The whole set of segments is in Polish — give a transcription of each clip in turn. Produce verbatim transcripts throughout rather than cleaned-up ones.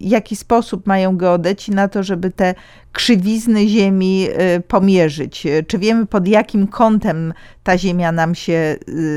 jaki sposób mają geodeci na to, żeby te krzywizny Ziemi pomierzyć? Czy wiemy, pod jakim kątem ta Ziemia nam się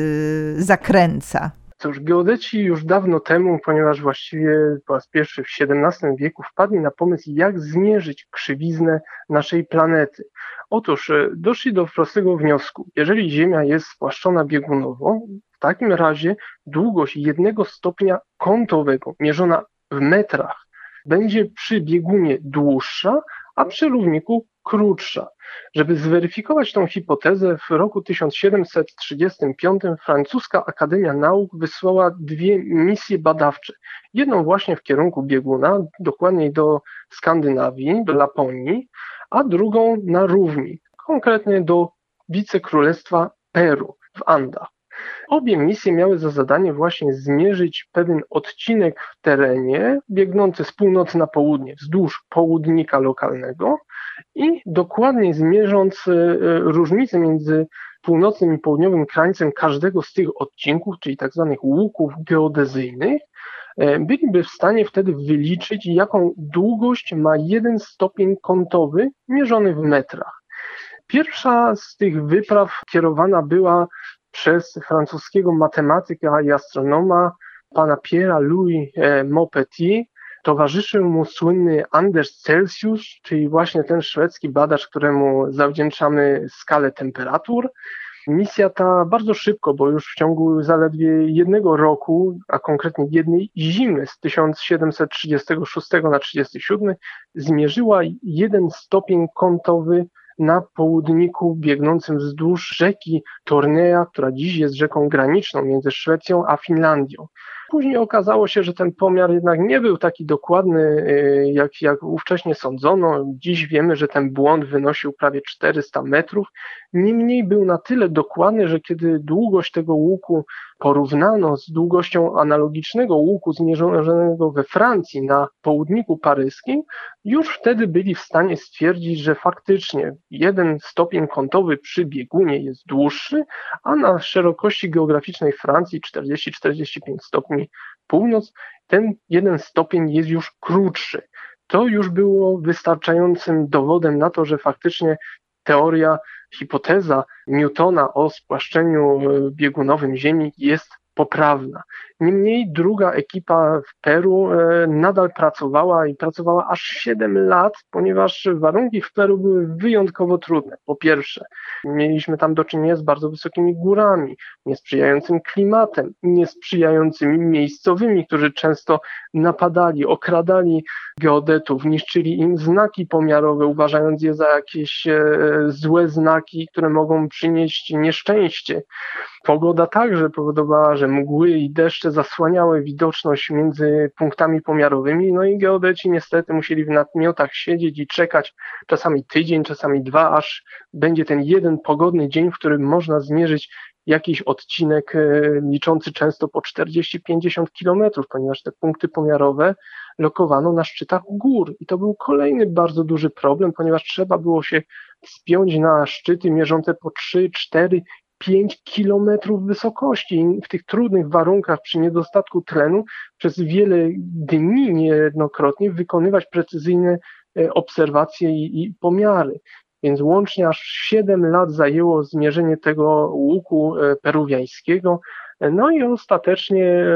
zakręca? Cóż, geodeci już dawno temu, ponieważ właściwie po raz pierwszy w siedemnastym wieku wpadli na pomysł, jak zmierzyć krzywiznę naszej planety. Otóż doszli do prostego wniosku. Jeżeli Ziemia jest spłaszczona biegunowo, w takim razie długość jednego stopnia kątowego, mierzona w metrach, będzie przy biegunie dłuższa, a przy równiku krótsza. Żeby zweryfikować tą hipotezę, w roku tysiąc siedemset trzydziestym piątym francuska Akademia Nauk wysłała dwie misje badawcze. Jedną właśnie w kierunku bieguna, dokładniej do Skandynawii, do Laponii, a drugą na równi, konkretnie do wicekrólestwa Peru w Andach. Obie misje miały za zadanie właśnie zmierzyć pewien odcinek w terenie biegnący z północy na południe wzdłuż południka lokalnego i dokładnie zmierząc różnicę między północnym i południowym krańcem każdego z tych odcinków, czyli tak zwanych łuków geodezyjnych, byliby w stanie wtedy wyliczyć, jaką długość ma jeden stopień kątowy mierzony w metrach. Pierwsza z tych wypraw kierowana była przez francuskiego matematyka i astronoma pana Pierre'a Louis Maupetit. Towarzyszył mu słynny Anders Celsius, czyli właśnie ten szwedzki badacz, któremu zawdzięczamy skalę temperatur. Misja ta bardzo szybko, bo już w ciągu zaledwie jednego roku, a konkretnie jednej zimy z tysiąc siedemset trzydziestego szóstego na trzydziesty siódmy, zmierzyła jeden stopień kątowy na południku biegnącym wzdłuż rzeki Tornea, która dziś jest rzeką graniczną między Szwecją a Finlandią. Później okazało się, że ten pomiar jednak nie był taki dokładny, jak, jak ówcześnie sądzono. Dziś wiemy, że ten błąd wynosił prawie czterysta metrów. Niemniej był na tyle dokładny, że kiedy długość tego łuku porównano z długością analogicznego łuku zmierzonego we Francji na południku paryskim, już wtedy byli w stanie stwierdzić, że faktycznie jeden stopień kątowy przy biegunie jest dłuższy, a na szerokości geograficznej Francji czterdzieści do czterdziestu pięciu stopni północ, ten jeden stopień jest już krótszy. To już było wystarczającym dowodem na to, że faktycznie teoria, hipoteza Newtona o spłaszczeniu biegunowym Ziemi jest poprawna. Niemniej druga ekipa w Peru nadal pracowała i pracowała aż siedem lat, ponieważ warunki w Peru były wyjątkowo trudne. Po pierwsze, mieliśmy tam do czynienia z bardzo wysokimi górami, niesprzyjającym klimatem, niesprzyjającymi miejscowymi, którzy często napadali, okradali geodetów, niszczyli im znaki pomiarowe, uważając je za jakieś złe znaki, które mogą przynieść nieszczęście. Pogoda także powodowała, że mgły i deszcze zasłaniały widoczność między punktami pomiarowymi, no i geodeci niestety musieli w namiotach siedzieć i czekać czasami tydzień, czasami dwa, aż będzie ten jeden pogodny dzień, w którym można zmierzyć jakiś odcinek liczący często po czterdzieści do pięćdziesięciu kilometrów, ponieważ te punkty pomiarowe lokowano na szczytach gór i to był kolejny bardzo duży problem, ponieważ trzeba było się wspiąć na szczyty mierzące po trzy, cztery, pięć kilometrów wysokości. W tych trudnych warunkach przy niedostatku tlenu przez wiele dni niejednokrotnie wykonywać precyzyjne obserwacje i, i pomiary. Więc łącznie aż siedem lat zajęło zmierzenie tego łuku peruwiańskiego. No i ostatecznie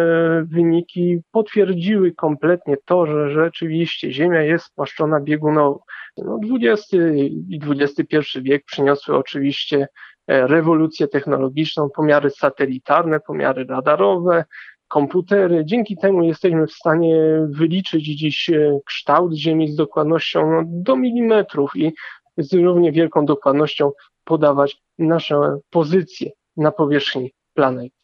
wyniki potwierdziły kompletnie to, że rzeczywiście Ziemia jest spłaszczona biegunowo. No, dwudziesty i dwudziesty pierwszy wiek przyniosły oczywiście rewolucję technologiczną, pomiary satelitarne, pomiary radarowe, komputery. Dzięki temu jesteśmy w stanie wyliczyć dziś kształt Ziemi z dokładnością no, do milimetrów i z równie wielką dokładnością podawać nasze pozycje na powierzchni planety.